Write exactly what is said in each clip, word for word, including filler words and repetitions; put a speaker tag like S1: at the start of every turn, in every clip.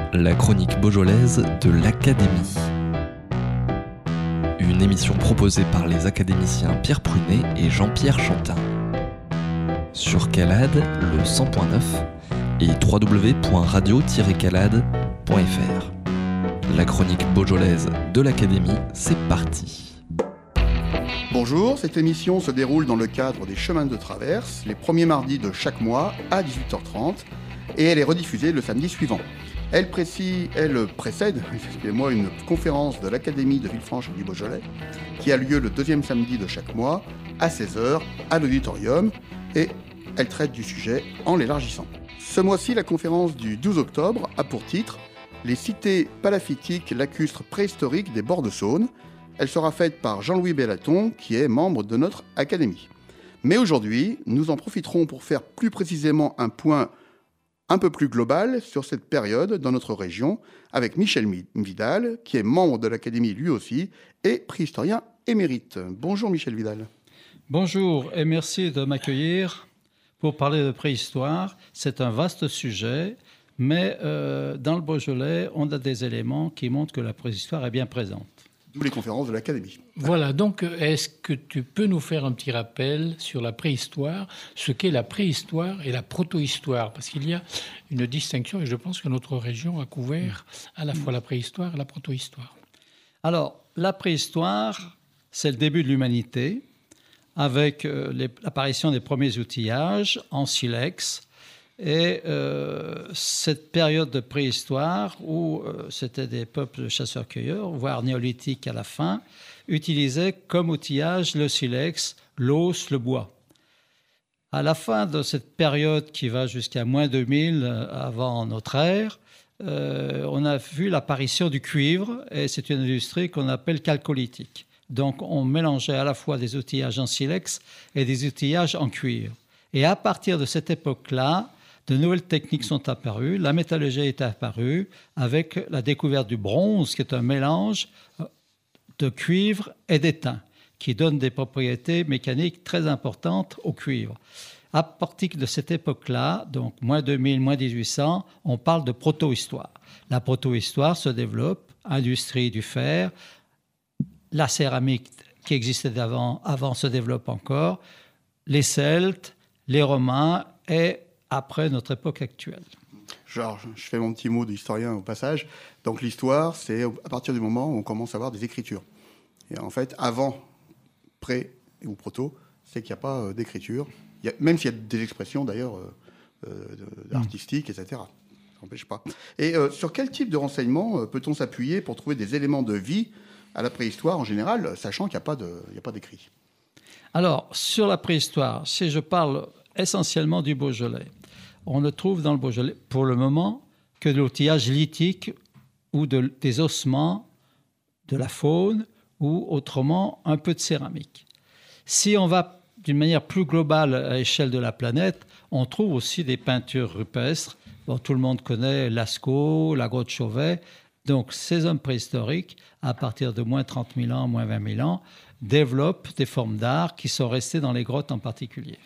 S1: La chronique beaujolaise de l'Académie. Une émission proposée par les académiciens Pierre Prunet et Jean-Pierre Chantin. Sur Calade, le cent point neuf et w w w point radio tiret calade point f r. La chronique beaujolaise de l'Académie, c'est parti.
S2: Bonjour, cette émission se déroule dans le cadre des Chemins de Traverse, les premiers mardis de chaque mois à dix-huit heures trente, et elle est rediffusée le samedi suivant. Elle, précise, elle précède excusez-moi, une conférence de l'Académie de Villefranche du Beaujolais qui a lieu le deuxième samedi de chaque mois à seize heures à l'auditorium, et elle traite du sujet en l'élargissant. Ce mois-ci, la conférence du douze octobre a pour titre « Les cités palafitiques lacustres préhistoriques des bords de Saône ». Elle sera faite par Jean-Louis Bellaton, qui est membre de notre Académie. Mais aujourd'hui, nous en profiterons pour faire plus précisément un point un peu plus global sur cette période dans notre région, avec Michel Vidal, qui est membre de l'Académie lui aussi, et préhistorien émérite. Bonjour Michel Vidal.
S3: Bonjour et merci de m'accueillir pour parler de préhistoire. C'est un vaste sujet, mais euh, dans le Beaujolais, on a des éléments qui montrent que la préhistoire est bien présente.
S2: D'où les conférences de l'Académie.
S4: Voilà, donc est-ce que tu peux nous faire un petit rappel sur la préhistoire, ce qu'est la préhistoire et la protohistoire? Parce qu'il y a une distinction et je pense que notre région a couvert à la fois la préhistoire et la protohistoire.
S3: Alors, la préhistoire, c'est le début de l'humanité, avec euh, les, l'apparition des premiers outillages en silex. Et euh, cette période de préhistoire, où euh, c'était des peuples de chasseurs-cueilleurs, voire néolithiques à la fin, utilisaient comme outillage le silex, l'os, le bois. À la fin de cette période qui va jusqu'à moins deux mille avant notre ère, euh, on a vu l'apparition du cuivre, et c'est une industrie qu'on appelle chalcolithique. Donc on mélangeait à la fois des outillages en silex et des outillages en cuivre. Et à partir de cette époque-là, de nouvelles techniques sont apparues, la métallurgie est apparue avec la découverte du bronze, qui est un mélange de cuivre et d'étain, qui donne des propriétés mécaniques très importantes au cuivre. À partir de cette époque-là, donc moins deux mille, moins dix-huit cents, on parle de protohistoire. La protohistoire se développe, industrie du fer, la céramique qui existait d'avant avant se développe encore, les Celtes, les Romains et après notre époque actuelle.
S2: Genre, je fais mon petit mot d'historien au passage. Donc l'histoire, c'est à partir du moment où on commence à avoir des écritures. Et en fait, avant, pré ou proto, c'est qu'il n'y a pas euh, d'écriture. Il y a, même s'il y a des expressions d'ailleurs euh, euh, artistiques, et cetera. Ça n'empêche pas. Et euh, sur quel type de renseignements euh, peut-on s'appuyer pour trouver des éléments de vie à la préhistoire en général, sachant qu'il n'y a pas de, il n'y a pas d'écrit?
S3: Alors, sur la préhistoire, si je parle essentiellement du Beaujolais, on ne trouve dans le Beaujolais, pour le moment, que de l'outillage lithique ou de, des ossements, de la faune, ou autrement un peu de céramique. Si on va d'une manière plus globale à l'échelle de la planète, on trouve aussi des peintures rupestres. Bon, tout le monde connaît Lascaux, la grotte Chauvet. Donc ces hommes préhistoriques, à partir de moins trente mille ans, moins vingt mille ans, développent des formes d'art qui sont restées dans les grottes en particulier.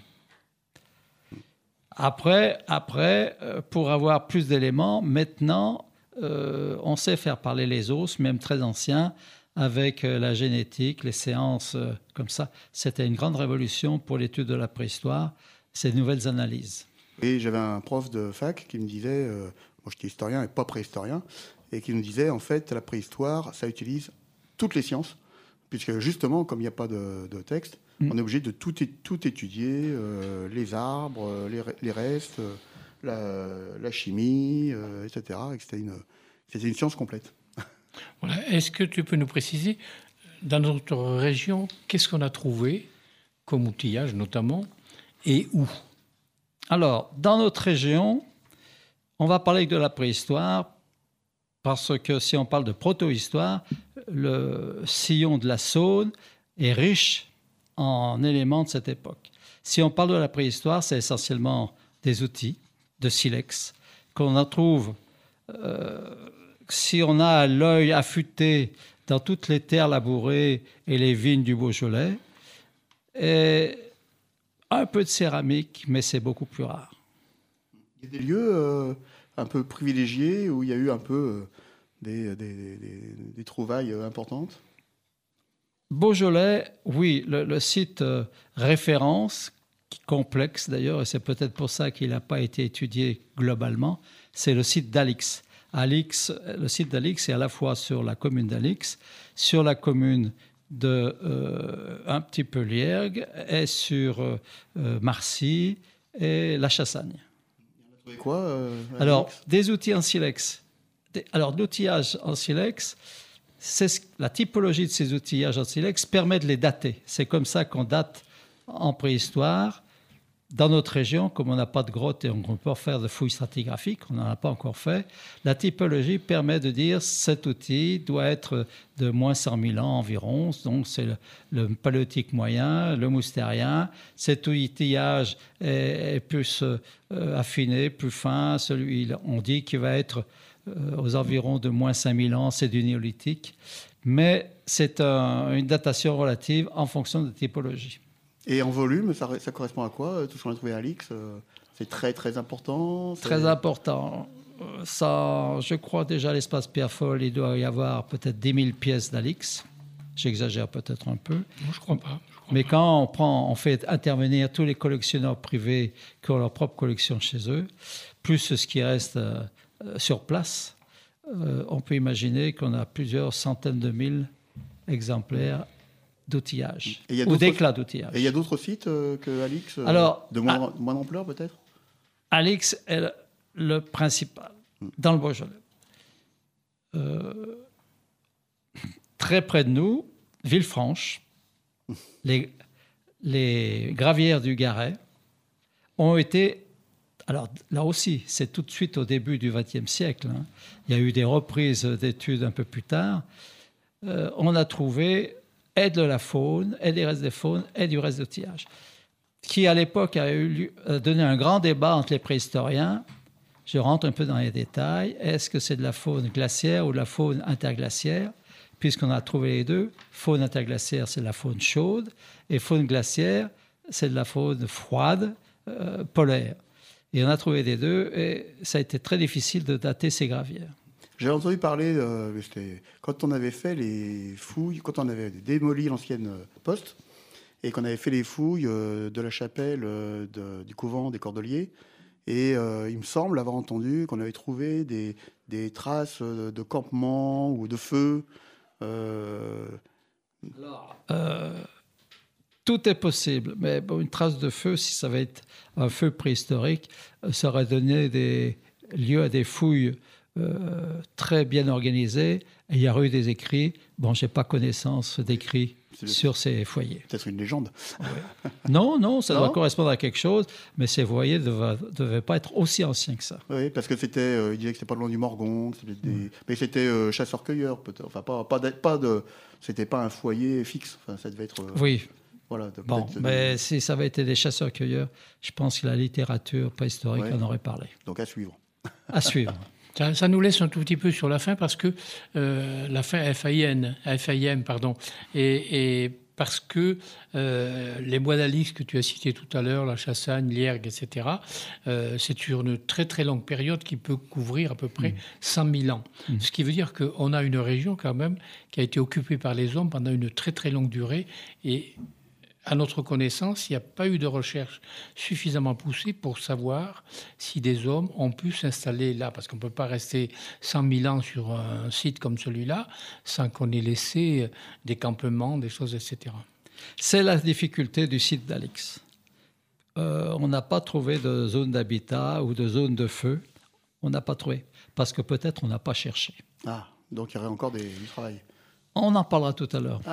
S3: Après, après euh, pour avoir plus d'éléments, maintenant, euh, on sait faire parler les os, même très anciens, avec euh, la génétique, les séances euh, comme ça. C'était une grande révolution pour l'étude de la préhistoire, ces nouvelles analyses.
S2: Et j'avais un prof de fac qui me disait, euh, moi j'étais historien et pas préhistorien, et qui nous disait, en fait, la préhistoire, ça utilise toutes les sciences, puisque justement, comme il n'y a pas de, de texte, on est obligé de tout, tout étudier, euh, les arbres, les, les restes, la, la chimie, euh, et cetera. Et c'était, une, c'était une science complète.
S4: Voilà. Est-ce que tu peux nous préciser, dans notre région, qu'est-ce qu'on a trouvé comme outillage notamment, et où?
S3: Alors, dans notre région, on va parler de la préhistoire, parce que si on parle de protohistoire, le sillon de la Saône est riche en éléments de cette époque. Si on parle de la préhistoire, c'est essentiellement des outils de silex qu'on en trouve, euh, si on a l'œil affûté dans toutes les terres labourées et les vignes du Beaujolais, et un peu de céramique, mais c'est beaucoup plus rare.
S2: Il y a des lieux euh, un peu privilégiés où il y a eu un peu euh, des, des, des, des trouvailles euh, importantes.
S3: Beaujolais, oui, le, le site euh, référence, complexe d'ailleurs, et c'est peut-être pour ça qu'il n'a pas été étudié globalement, c'est le site d'Alix. Alix, le site d'Alix est à la fois sur la commune d'Alix, sur la commune de euh, un petit peu Liergues, et sur euh, Marcy et la Chassagne.
S2: Vous quoi euh,
S3: Alors, des outils en silex. Des, alors, l'outillage en silex, c'est ce, la typologie de ces outillages en silex permet de les dater. C'est comme ça qu'on date en préhistoire. Dans notre région, comme on n'a pas de grotte et on ne peut pas faire de fouilles stratigraphiques, on n'en a pas encore fait, la typologie permet de dire cet outil doit être de moins cent mille ans environ, donc c'est le, le paléolithique moyen, le moustérien. Cet outillage est, est plus euh, affiné, plus fin, celui, on dit qu'il va être euh, aux environs de moins cinq mille ans, c'est du néolithique, mais c'est un, une datation relative en fonction de typologie.
S2: Et en volume, ça, ça correspond à quoi, tout ce qu'on a trouvé à Alix? C'est très, très important? C'est...
S3: Très important. Ça, je crois déjà à l'espace Pierre-Foll, il doit y avoir peut-être dix mille pièces d'Alix. J'exagère peut-être un peu.
S4: Non, je ne crois pas. Je crois
S3: Mais
S4: pas.
S3: quand on, prend, on fait intervenir tous les collectionneurs privés qui ont leur propre collection chez eux, plus ce qui reste euh, sur place, euh, on peut imaginer qu'on a plusieurs centaines de mille exemplaires d'outillage ou d'éclats d'outillage.
S2: Et il y a d'autres sites euh, que Alix euh,
S3: Alors,
S2: de moins, à, moins d'ampleur peut-être?
S3: Alix est le, le principal dans le Beaujolais. Euh, très près de nous, Villefranche, les, les gravières du Garet ont été... Alors là aussi, c'est tout de suite au début du vingtième siècle. Hein. Il y a eu des reprises d'études un peu plus tard. Euh, on a trouvé... et de la faune, et des restes de faune, et du reste d'outillage, qui à l'époque a eu, euh, donné un grand débat entre les préhistoriens. Je rentre un peu dans les détails. Est-ce que c'est de la faune glaciaire ou de la faune interglaciaire? Puisqu'on a trouvé les deux. Faune interglaciaire, c'est de la faune chaude, et faune glaciaire, c'est de la faune froide, euh, polaire. Et on a trouvé les deux, et ça a été très difficile de dater ces gravières.
S2: J'ai entendu parler, euh, quand on avait fait les fouilles, quand on avait démoli l'ancienne poste, et qu'on avait fait les fouilles euh, de la chapelle euh, de, du couvent des Cordeliers, et euh, il me semble avoir entendu qu'on avait trouvé des, des traces de campement ou de feu. Euh...
S3: Alors, euh, tout est possible, mais bon, une trace de feu, si ça va être un feu préhistorique, ça aurait donné des, lieu à des fouilles Euh, très bien organisé, et il y a eu des écrits. Bon, je n'ai pas connaissance d'écrits sur ces foyers.
S2: Peut-être une légende.
S3: Ouais. Non, non, ça
S2: non
S3: doit correspondre à quelque chose, mais ces foyers ne devaient, devaient pas être aussi anciens que ça.
S2: Oui, parce que c'était, euh, il disait que c'était pas loin du Morgon, que c'était des... mmh. mais c'était euh, chasseur-cueilleur, peut-être. Enfin, pas, pas, de, pas de, c'était pas un foyer fixe. Enfin, ça devait être. Euh,
S3: oui.
S2: Voilà. De,
S3: bon, mais de... si ça avait été des chasseurs-cueilleurs, je pense que la littérature préhistorique ouais. en aurait parlé.
S2: Donc à suivre.
S3: À suivre.
S4: Ça, ça nous laisse un tout petit peu sur la fin parce que euh, la fin F A I N, F A I M, pardon, et, et parce que euh, les bois d'Alix que tu as cités tout à l'heure, la Chassagne, Liergues, et cetera, euh, c'est sur une très très longue période qui peut couvrir à peu près mmh. cent mille ans. Mmh. Ce qui veut dire qu'on a une région quand même qui a été occupée par les hommes pendant une très très longue durée et à notre connaissance, il n'y a pas eu de recherche suffisamment poussée pour savoir si des hommes ont pu s'installer là, parce qu'on ne peut pas rester cent mille ans sur un site comme celui-là sans qu'on ait laissé des campements, des choses, et cetera.
S3: C'est la difficulté du site d'Alix. Euh, on n'a pas trouvé de zone d'habitat ou de zone de feu. On n'a pas trouvé, parce que peut-être on n'a pas cherché.
S2: Ah, donc il y aurait encore des, du travail.
S3: On en parlera tout à l'heure.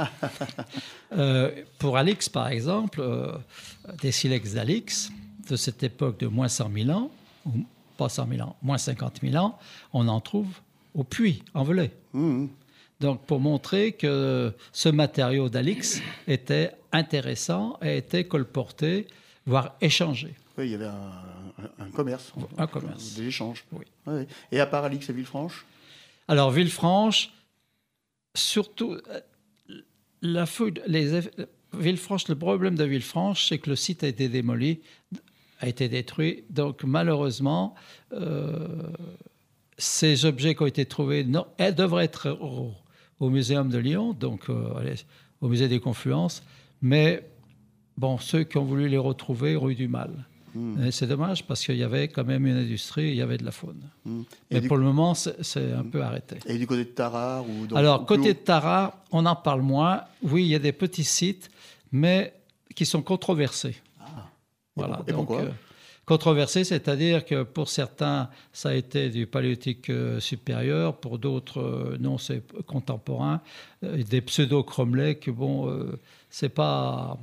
S3: euh, pour Alix, par exemple, euh, des silex d'Alix, de cette époque de moins cent mille ans, ou pas cent mille ans, moins cinquante mille ans, on en trouve au puits, en Velay. Mmh. Donc, pour montrer que ce matériau d'Alix était intéressant et était colporté, voire échangé.
S2: Oui, il y avait un, un, un commerce.
S3: Un commerce.
S2: Des échanges.
S3: Oui.
S2: Oui. Et à part Alix et Villefranche?
S3: Alors, Villefranche... Surtout, la fouille, les, Villefranche, le problème de Villefranche, c'est que le site a été démoli a été détruit. Donc malheureusement, euh, ces objets qui ont été trouvés, non, elles devraient être au, au Muséum de Lyon, donc euh, au Musée des Confluences, mais bon, ceux qui ont voulu les retrouver ont eu du mal. Mmh. Et c'est dommage parce qu'il y avait quand même une industrie, il y avait de la faune. Mmh. Mais pour du... le moment, c'est, c'est un mmh. peu arrêté.
S2: Et du côté de Tarare ou donc,
S3: Alors,
S2: ou
S3: côté de Tarare, on en parle moins. Oui, il y a des petits sites, mais qui sont controversés.
S2: Ah.
S3: Voilà.
S2: Et
S3: donc,
S2: pourquoi
S3: euh, controversés, c'est-à-dire que pour certains, ça a été du paléolithique euh, supérieur, pour d'autres, euh, non, c'est contemporain. Euh, des pseudo-cromlechs, bon, euh, c'est pas...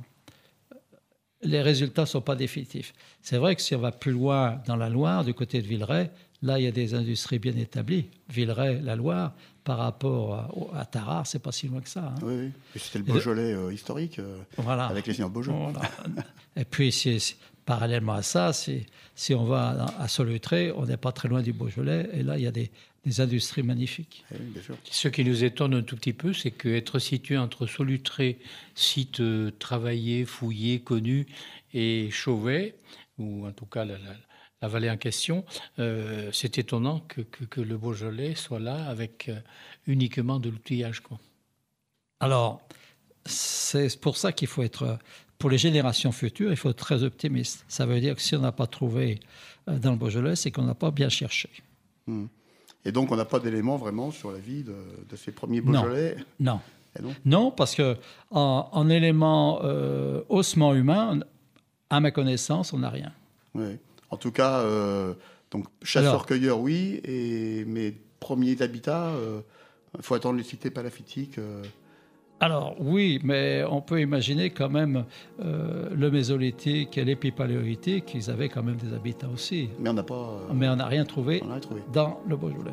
S3: Les résultats ne sont pas définitifs. C'est vrai que si on va plus loin dans la Loire, du côté de Villeray, là, il y a des industries bien établies. Villeray, la Loire, par rapport à, à Tarare, c'est pas si loin que ça. Hein.
S2: Oui, oui. Et c'était le Beaujolais euh, historique, euh, voilà. Avec les seigneurs Beaujolais. Voilà.
S3: Et puis, si, si, parallèlement à ça, si, si on va à Solutré, on n'est pas très loin du Beaujolais, et là, il y a des, des industries magnifiques.
S2: Oui, bien sûr.
S4: Ce qui nous étonne un tout petit peu, c'est qu'être situé entre Solutré, site euh, travaillé, fouillé, connu, et Chauvet, ou en tout cas la, la, la vallée en question, euh, c'est étonnant que, que, que le Beaujolais soit là avec euh, uniquement de l'outillage, quoi.
S3: Alors, c'est pour ça qu'il faut être... Pour les générations futures, il faut être très optimiste. Ça veut dire que si on n'a pas trouvé dans le Beaujolais, c'est qu'on n'a pas bien cherché.
S2: Mmh. Et donc, on n'a pas d'éléments vraiment sur la vie de, de ces premiers Beaujolais ?
S3: Non. Non. non. non, parce qu'en en éléments euh, ossements humains, à ma connaissance, on n'a rien.
S2: Oui. En tout cas, euh, donc chasseurs-cueilleurs, oui, et mes premiers habitats, il euh, faut attendre les cités palafitiques. Euh...
S3: Alors oui, mais on peut imaginer quand même euh, le mésolithique et l'épipaléolithique, ils avaient quand même des habitats aussi.
S2: Mais on n'a pas. Euh...
S3: Mais on n'a rien trouvé,
S2: rien trouvé
S3: dans le Beaujolais.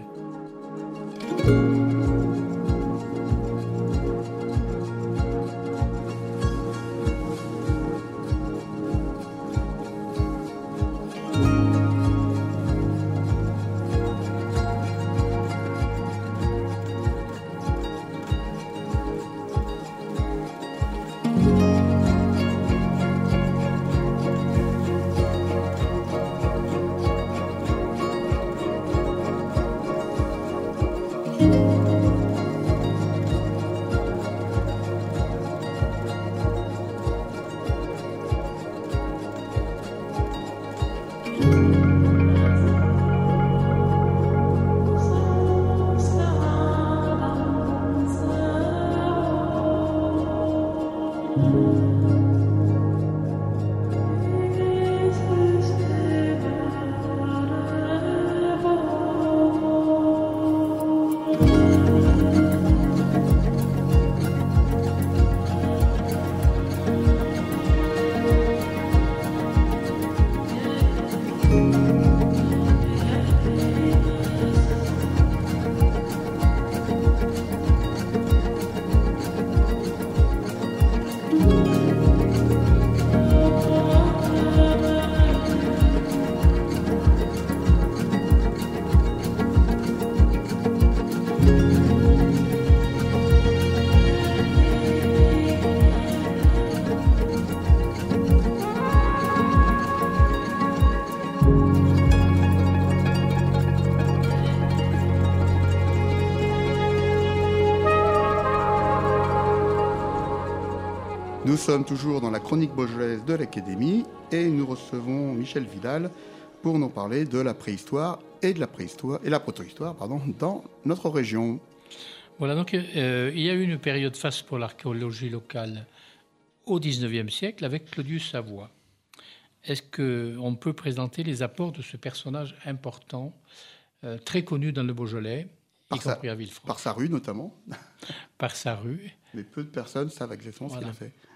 S2: Nous sommes toujours dans la chronique beaujolaise de l'Académie et nous recevons Michel Vidal pour nous parler de la préhistoire et de la préhistoire et la protohistoire pardon, dans notre région.
S4: Voilà, donc euh, il y a eu une période faste pour l'archéologie locale au dix-neuvième siècle avec Claudius Savoie. Est-ce qu'on peut présenter les apports de ce personnage important, euh, très connu dans le Beaujolais,
S2: par
S4: y
S2: sa,
S4: compris à Villefranche.
S2: Par sa rue notamment.
S4: Par sa rue.
S2: Mais peu de personnes savent exactement voilà. ce qu'il a fait.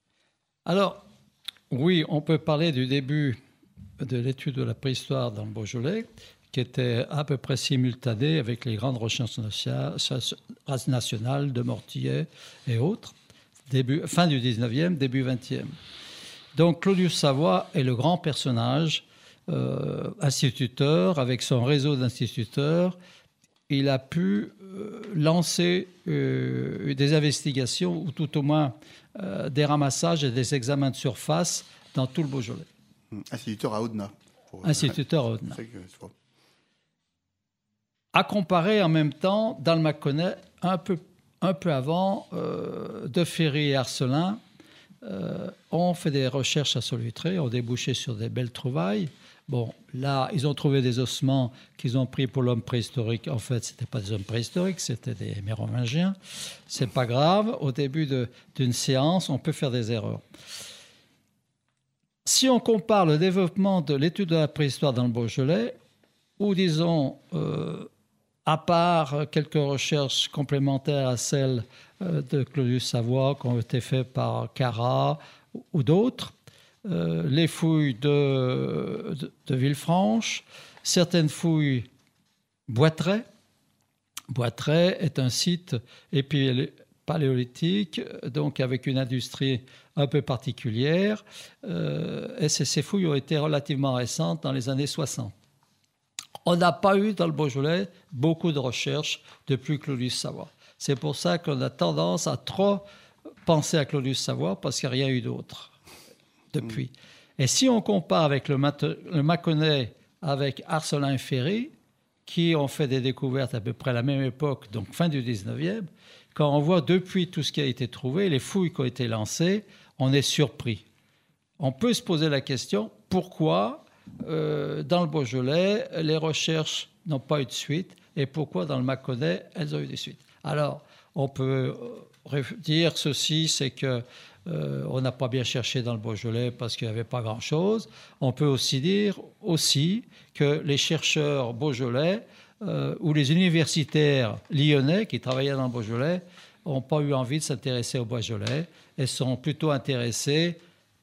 S3: Alors, oui, on peut parler du début de l'étude de la préhistoire dans le Beaujolais, qui était à peu près simultanée avec les grandes recherches nationales de Mortillet et autres, début, fin du dix-neuvième, début vingtième. Donc, Claudius Savoie est le grand personnage, euh, instituteur, avec son réseau d'instituteurs. Il a pu euh, lancer euh, des investigations, ou tout au moins euh, des ramassages et des examens de surface dans tout le Beaujolais.
S2: Instituteur à Audenat. Pour...
S3: Instituteur à Audenat.
S2: C'est que, c'est pas...
S3: À comparer en même temps, dans le Mâconnais, un peu, un peu avant, euh, De Ferry et Arcelin euh, ont fait des recherches à Solutré, ont débouché sur des belles trouvailles. Bon, là, ils ont trouvé des ossements qu'ils ont pris pour l'homme préhistorique. En fait, ce n'étaient pas des hommes préhistoriques, c'était des Mérovingiens. C'est pas grave. Au début de, d'une séance, on peut faire des erreurs. Si on compare le développement de l'étude de la préhistoire dans le Beaujolais, ou disons... Euh, à part quelques recherches complémentaires à celles de Claudius Savoie qui ont été faites par Carat ou d'autres, euh, les fouilles de, de, de Villefranche, certaines fouilles Boitray. Boitray est un site paléolithique, donc avec une industrie un peu particulière, euh, et ces, ces fouilles ont été relativement récentes dans les années soixante. On n'a pas eu dans le Beaujolais beaucoup de recherches depuis Claudius Savoie. C'est pour ça qu'on a tendance à trop penser à Claudius Savoie parce qu'il n'y a rien eu d'autre depuis. Mmh. Et si on compare avec le, Mat- le Mâconnais avec Arcelin et Ferry, qui ont fait des découvertes à peu près à la même époque, donc fin du dix-neuvième, quand on voit depuis tout ce qui a été trouvé, les fouilles qui ont été lancées, on est surpris. On peut se poser la question, pourquoi Euh, dans le Beaujolais, les recherches n'ont pas eu de suite et pourquoi dans le Mâconnais, elles ont eu des suites. Alors, on peut dire ceci, c'est qu'on euh, n'a pas bien cherché dans le Beaujolais parce qu'il n'y avait pas grand-chose. On peut aussi dire aussi que les chercheurs beaujolais euh, ou les universitaires lyonnais qui travaillaient dans le Beaujolais n'ont pas eu envie de s'intéresser au Beaujolais et sont plutôt intéressés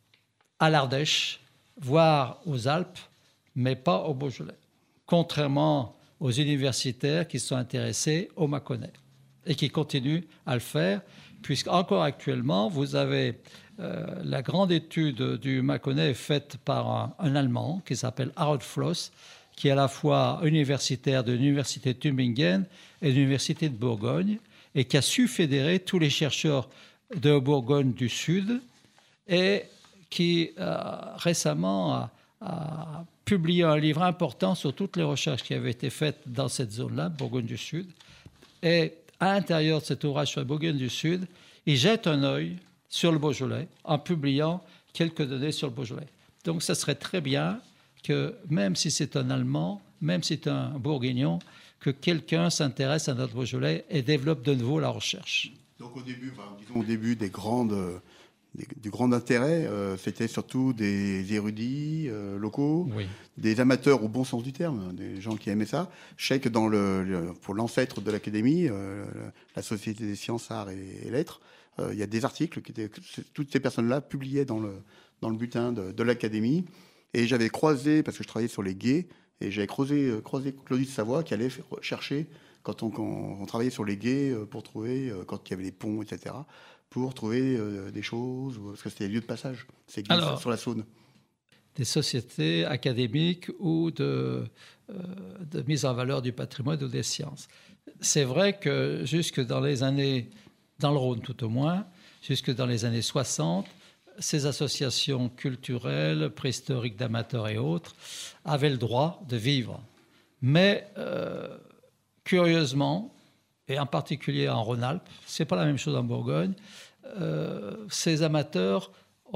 S3: à l'Ardèche, voire aux Alpes, mais pas au Beaujolais. Contrairement aux universitaires qui sont intéressés au Mâconnais et qui continuent à le faire, puisqu'encore actuellement, vous avez euh, la grande étude du Mâconnais faite par un, un Allemand qui s'appelle Harold Floss, qui est à la fois universitaire de l'Université de Tübingen et de l'Université de Bourgogne, et qui a su fédérer tous les chercheurs de Bourgogne du Sud et qui euh, récemment a, a publié un livre important sur toutes les recherches qui avaient été faites dans cette zone-là, Bourgogne du Sud. Et à l'intérieur de cet ouvrage sur la Bourgogne du Sud, il jette un œil sur le Beaujolais en publiant quelques données sur le Beaujolais. Donc, ça serait très bien que, même si c'est un Allemand, même si c'est un Bourguignon, que quelqu'un s'intéresse à notre Beaujolais et développe de nouveau la recherche.
S2: Donc, au début, enfin, disons au début des grandes... Des, du grand intérêt, euh, c'était surtout des érudits euh, locaux, oui. Des amateurs au bon sens du terme, des gens qui aimaient ça. Je sais que dans le, le, pour l'ancêtre de l'Académie, euh, la Société des sciences, arts et, et lettres, euh, il y a des articles qui étaient, toutes ces personnes-là publiaient dans le, dans le bulletin de, de l'Académie. Et j'avais croisé, parce que je travaillais sur les gués, et j'avais croisé, croisé Claudius Savoie qui allait chercher, quand on, quand on travaillait sur les gués, pour trouver, quand il y avait les ponts, et cetera, pour trouver euh, des choses, parce que c'était des lieux de passage, c'est Alors, sur la Saône.
S3: Des sociétés académiques ou de, euh, de mise en valeur du patrimoine ou des sciences. C'est vrai que jusque dans les années, dans le Rhône tout au moins, jusque dans les années soixante, ces associations culturelles, préhistoriques d'amateurs et autres, avaient le droit de vivre. Mais euh, curieusement, et en particulier en Rhône-Alpes, c'est pas la même chose en Bourgogne, euh, ces amateurs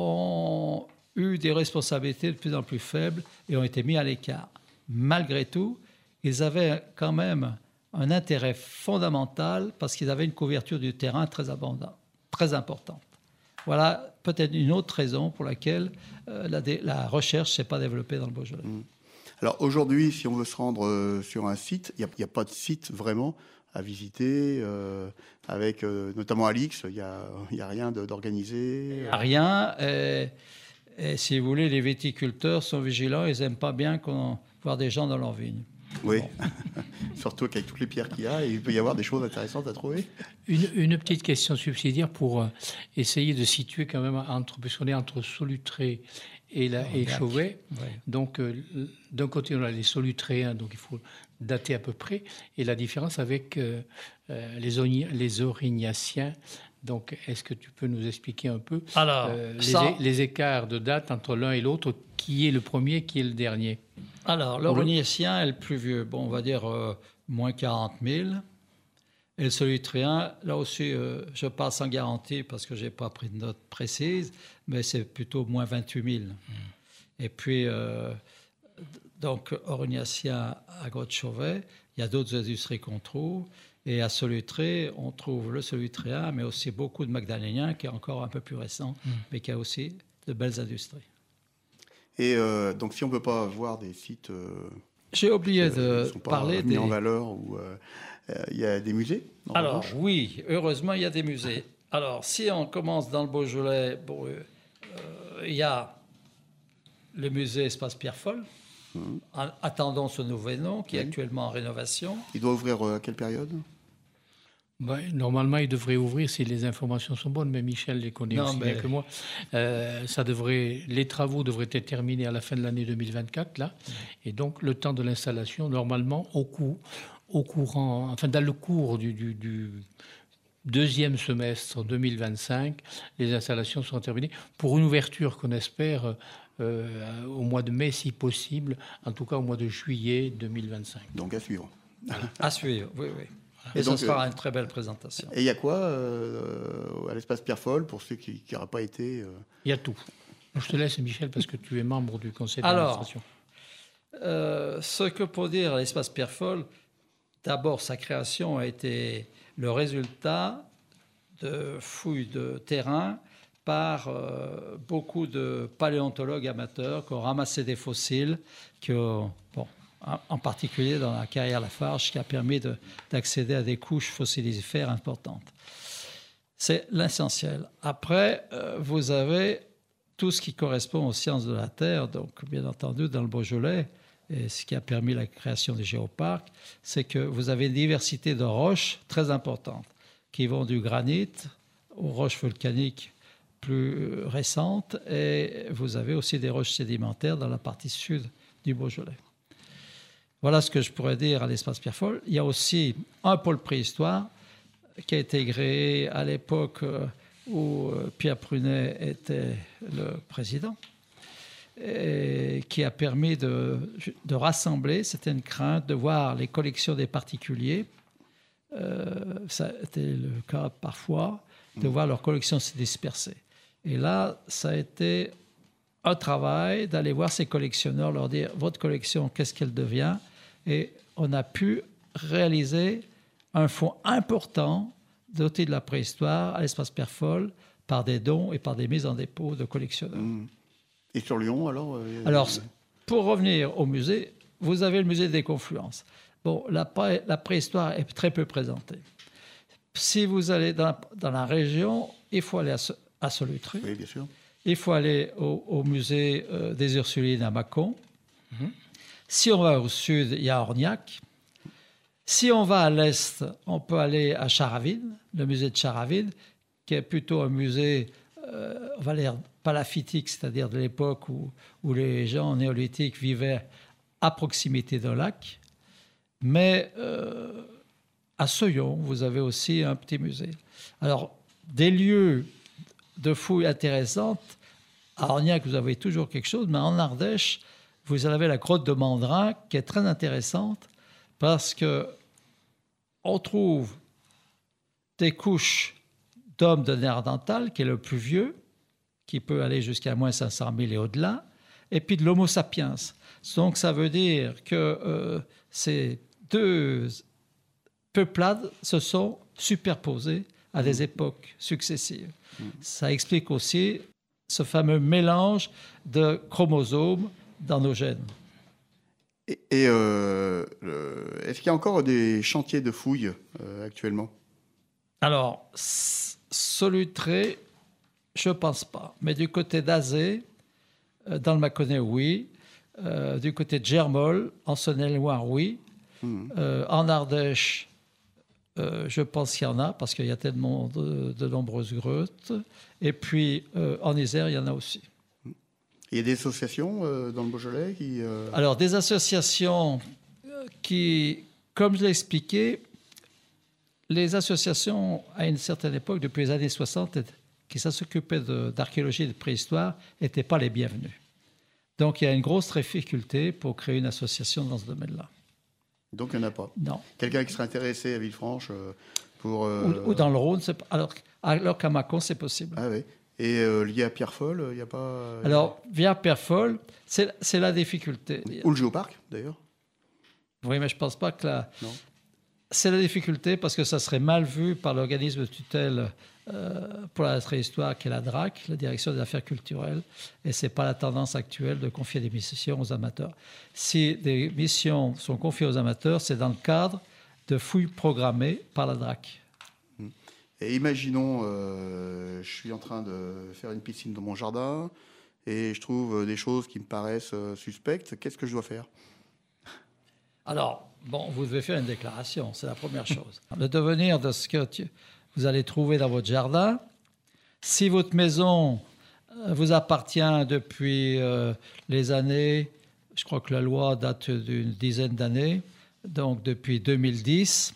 S3: ont eu des responsabilités de plus en plus faibles et ont été mis à l'écart. Malgré tout, ils avaient quand même un intérêt fondamental parce qu'ils avaient une couverture du terrain très abondante, très importante. Voilà peut-être une autre raison pour laquelle euh, la, dé- la recherche ne s'est pas développée dans le Beaujolais. Mmh.
S2: Alors aujourd'hui, si on veut se rendre euh, sur un site, il n'y a, a pas de site vraiment à visiter, euh, avec euh, notamment Alix, il n'y a, a rien de, d'organisé.
S3: Il n'y a rien. Et, et si vous voulez, les viticulteurs sont vigilants, ils n'aiment pas bien qu'on voir des gens dans leurs vignes.
S2: Oui, bon. Surtout qu'avec toutes les pierres qu'il y a, il peut y avoir des choses intéressantes à trouver.
S4: Une, une petite question subsidiaire pour euh, essayer de situer quand même, entre, puisqu'on est entre Solutré et, la, et Chauvet. Ouais. Donc, euh, d'un côté, on a les Solutréens, donc il faut dater à peu près, et la différence avec euh, euh, les, Oni- les Aurignaciens Donc, est-ce que tu peux nous expliquer un peu
S3: Alors,
S4: euh, les,
S3: ça-
S4: é- les écarts de date entre l'un et l'autre? Qui est le premier, qui est le dernier?
S3: Alors, l'Aurignécien est le plus vieux. Bon, on va dire euh, moins quarante mille. Et le solutréen, là aussi, euh, je passe sans garantie parce que je n'ai pas pris de note précise, mais c'est plutôt moins vingt-huit mille. Mm. Et puis, euh, donc, Aurignacien à Grotte-Chauvet, il y a d'autres industries qu'on trouve. Et à Solutré, on trouve le solutréen, mais aussi beaucoup de magdalénien, qui est encore un peu plus récent, mm. mais qui a aussi de belles industries.
S2: Et euh, donc, si on ne peut pas voir des sites... Euh,
S3: J'ai oublié
S2: euh,
S3: de
S2: sont pas
S3: parler
S2: mis
S3: des...
S2: en valeur, ou il euh, y a des musées en
S3: Alors,
S2: revanche
S3: oui, heureusement, il y a des musées. Alors, si on commence dans le Beaujolais, bon, il euh, y a le musée Espace Pierre Foll. Mmh. Attendons ce nouveau nom, qui est oui. actuellement en rénovation.
S2: Il doit ouvrir à quelle période ?
S4: Ben, normalement, il devrait ouvrir si les informations sont bonnes, mais Michel les connaît non, aussi mais... bien que moi. Euh, ça devrait, les travaux devraient être terminés à la fin de l'année deux mille vingt-quatre, là. Mmh. Et donc, le temps de l'installation, normalement, au, cours, au courant, enfin, dans le cours du, du, du deuxième semestre deux mille vingt-cinq, les installations seront terminées pour une ouverture qu'on espère euh, au mois de mai, si possible, en tout cas au mois de juillet deux mille vingt-cinq.
S2: Donc, à suivre.
S3: À suivre, oui, oui. Et, et ça donc, sera euh, une très belle présentation.
S2: Et il y a quoi euh, à l'espace Pierre Foll pour ceux qui n'auraient pas été euh...
S4: Il y a tout. Je te laisse, Michel, parce que tu es membre du conseil d'administration.
S3: Alors, euh, ce que pour dire à l'espace Pierre Foll, d'abord, sa création a été le résultat de fouilles de terrain par euh, beaucoup de paléontologues amateurs qui ont ramassé des fossiles, qui ont, bon, en particulier dans la carrière Lafarge, qui a permis de, d'accéder à des couches fossilifères importantes. C'est l'essentiel. Après, euh, vous avez tout ce qui correspond aux sciences de la Terre, donc bien entendu dans le Beaujolais, et ce qui a permis la création des géoparcs, c'est que vous avez une diversité de roches très importante, qui vont du granit aux roches volcaniques plus récentes, et vous avez aussi des roches sédimentaires dans la partie sud du Beaujolais. Voilà ce que je pourrais dire à l'espace Pierre Foll. Il y a aussi un pôle préhistoire qui a été créé à l'époque où Pierre Prunet était le président et qui a permis de, de rassembler, c'était une crainte de voir les collections des particuliers, euh, ça a été le cas parfois, de voir leurs collections se disperser. Et là, ça a été un travail d'aller voir ces collectionneurs, leur dire votre collection, qu'est-ce qu'elle devient, et on a pu réaliser un fonds important doté de la préhistoire à l'espace Pierre Foll par des dons et par des mises en dépôt de collectionneurs. Mmh.
S2: Et sur Lyon, alors euh,
S3: Alors, pour revenir au musée, vous avez le musée des Confluences. Bon, la, pré- la préhistoire est très peu présentée. Si vous allez dans la, dans la région, il faut aller à, à Solutré.
S2: Oui, bien sûr.
S3: Il faut aller au, au musée euh, des Ursulines à Mâcon. Mm-hmm. Si on va au sud, il y a Orniac. Si on va à l'est, on peut aller à Charaville, le musée de Charaville, qui est plutôt un musée, euh, on va dire, palaffitique, c'est-à-dire de l'époque où, où les gens néolithiques vivaient à proximité d'un lac. Mais euh, à Seuillon, vous avez aussi un petit musée. Alors, des lieux de fouilles intéressantes, à Orniac, vous avez toujours quelque chose, mais en Ardèche, vous avez la grotte de Mandrin, qui est très intéressante, parce qu'on trouve des couches d'hommes de Néandertal, qui est le plus vieux, qui peut aller jusqu'à moins cinq cent mille et au-delà, et puis de l'Homo sapiens. Donc ça veut dire que euh, ces deux peuplades se sont superposées à des époques successives. Mmh. Ça explique aussi ce fameux mélange de chromosomes dans nos gènes.
S2: Et, et euh, le, est-ce qu'il y a encore des chantiers de fouilles euh, actuellement ?
S3: Alors, Solutré, je ne pense pas. Mais du côté d'Azé, euh, dans le Mâconnais, oui. Euh, du côté de Germolles, en Saône-et-Loire, oui. Mmh. Euh, en Ardèche, euh, je pense qu'il y en a, parce qu'il y a tellement de, de nombreuses grottes. Et puis, euh, en Isère, il y en a aussi.
S2: Il y a des associations euh, dans le Beaujolais qui... Euh...
S3: Alors, des associations qui, comme je l'ai expliqué, les associations, à une certaine époque, depuis les années soixante, qui s'occupaient de, d'archéologie et de préhistoire, n'étaient pas les bienvenues. Donc, il y a une grosse difficulté pour créer une association dans ce domaine-là.
S2: Donc, il n'y en a pas.
S3: Non.
S2: Quelqu'un qui serait intéressé à Villefranche euh, pour... Euh...
S3: Ou, ou dans le Rhône, c'est, alors, alors qu'à Mâcon, c'est possible.
S2: Ah oui. Et euh, lié à Pierrefolles, il n'y a pas...
S3: Alors, via Pierrefolles, c'est, c'est la difficulté.
S2: Ou le Géoparc, d'ailleurs.
S3: Oui, mais je ne pense pas que la...
S2: Non.
S3: C'est la difficulté parce que ça serait mal vu par l'organisme de tutelle euh, pour la préhistoire qui est la D R A C, la Direction des Affaires Culturelles, et ce n'est pas la tendance actuelle de confier des missions aux amateurs. Si des missions sont confiées aux amateurs, c'est dans le cadre de fouilles programmées par la D R A C.
S2: Et imaginons, euh, je suis en train de faire une piscine dans mon jardin et je trouve des choses qui me paraissent suspectes. Qu'est-ce que je dois faire ?
S3: Alors, bon, vous devez faire une déclaration, c'est la première chose. Le devenir de ce que tu, vous allez trouver dans votre jardin. Si votre maison vous appartient depuis euh, les années, je crois que la loi date d'une dizaine d'années, donc depuis deux mille dix,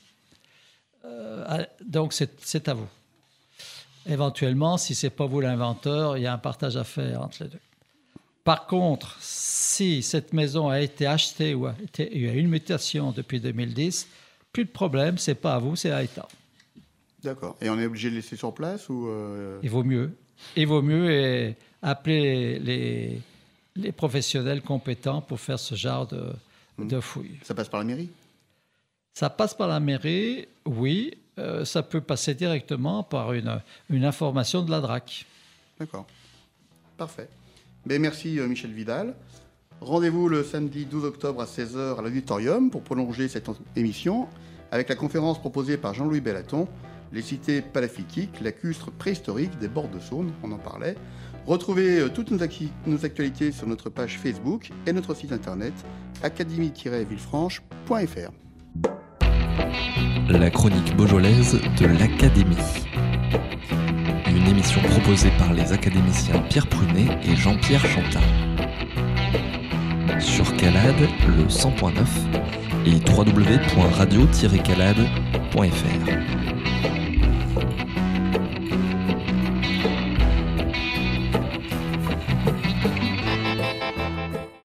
S3: euh, donc c'est, c'est à vous. Éventuellement, si ce n'est pas vous l'inventeur, il y a un partage à faire entre les deux. Par contre, si cette maison a été achetée ou a été, il y a une mutation depuis deux mille dix, plus de problème, ce n'est pas à vous, c'est à l'État.
S2: D'accord. Et on est obligé de laisser sur place ou euh...
S3: Il vaut mieux. Il vaut mieux et appeler les, les professionnels compétents pour faire ce genre de, mmh. de fouilles.
S2: Ça passe par la mairie ?
S3: Ça passe par la mairie, oui. Euh, ça peut passer directement par une, une information de la D R A C.
S2: D'accord. Parfait. Ben, merci Michel Vidal. Rendez-vous le samedi douze octobre à seize heures à l'auditorium pour prolonger cette émission avec la conférence proposée par Jean-Louis Bellaton, les cités palafitiques, lacustres préhistoriques des bords de Saône, on en parlait. Retrouvez toutes nos, acti- nos actualités sur notre page Facebook et notre site internet académie tiret villefranche point f r.
S1: La chronique beaujolaise de l'Académie. Une émission proposée par les académiciens Pierre Prunet et Jean-Pierre Chantin. Sur Calade, le cent point neuf et w w w point radio tiret calade point f r.